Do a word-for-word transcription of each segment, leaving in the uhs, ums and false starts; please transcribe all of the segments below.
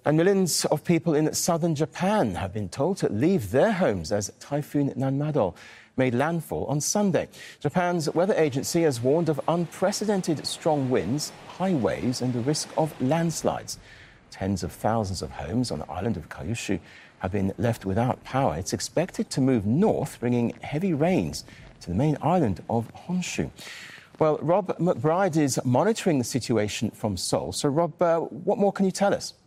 And millions of people in southern Japan have been told to leave their homes as Typhoon Nanmadol made landfall on Sunday. Japan's weather agency has warned of unprecedented strong winds, high waves and the risk of landslides. Tens of thousands of homes on the island of Kyushu have been left without power. It's expected to move north, bringing heavy rains to the main island of Honshu. Well, Rob McBride is monitoring the situation from Seoul. So, Rob, uh, what more can you tell us?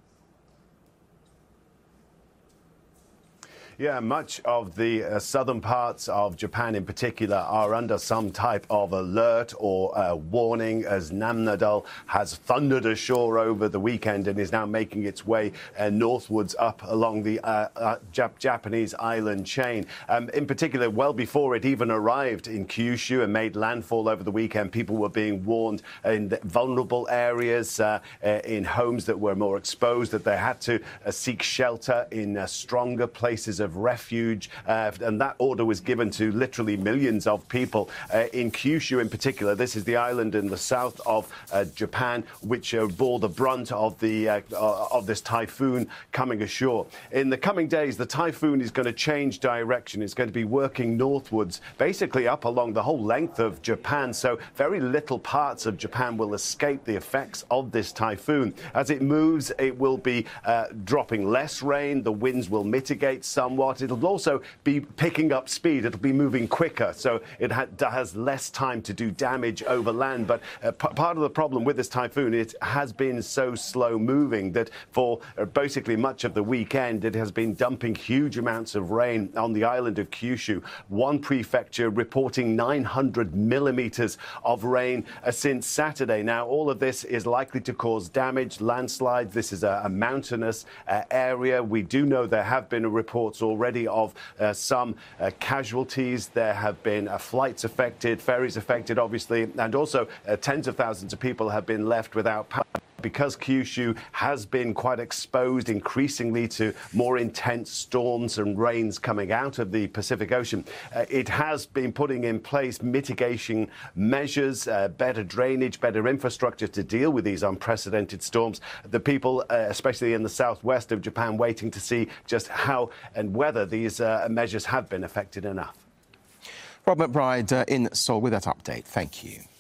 Yeah, much of the uh, southern parts of Japan in particular are under some type of alert or uh, warning as Nanmadol has thundered ashore over the weekend and is now making its way uh, northwards up along the uh, uh, Jap- Japanese island chain. Um, in particular, well before it even arrived in Kyushu and made landfall over the weekend, people were being warned in the vulnerable areas, uh, uh, in homes that were more exposed, that they had to uh, seek shelter in uh, stronger places of refuge, uh, and that order was given to literally millions of people uh, in Kyushu in particular. This is the island in the south of uh, Japan which uh, bore the brunt of the uh, uh, of this typhoon coming ashore. In the coming days, the typhoon is going to change direction. It's going to be working northwards, basically up along the whole length of Japan, so very little parts of Japan will escape the effects of this typhoon. As it moves, it will be uh, dropping less rain, the winds will mitigate somewhat. It'll also be picking up speed. It'll be moving quicker, so it ha- has less time to do damage over land. But uh, p- part of the problem with this typhoon, it has been so slow moving that for uh, basically much of the weekend, it has been dumping huge amounts of rain on the island of Kyushu. One prefecture reporting nine hundred millimeters of rain uh, since Saturday. Now, all of this is likely to cause damage, landslides. This is a, a mountainous uh, area. We do know there have been reports already of uh, some uh, casualties. There have been uh, flights affected, ferries affected, obviously, and also uh, tens of thousands of people have been left without power. Because Kyushu has been quite exposed increasingly to more intense storms and rains coming out of the Pacific Ocean, uh, it has been putting in place mitigation measures, uh, better drainage, better infrastructure to deal with these unprecedented storms. The people, uh, especially in the southwest of Japan, waiting to see just how and whether these uh, measures have been effective enough. Rob McBride uh, in Seoul with that update. Thank you.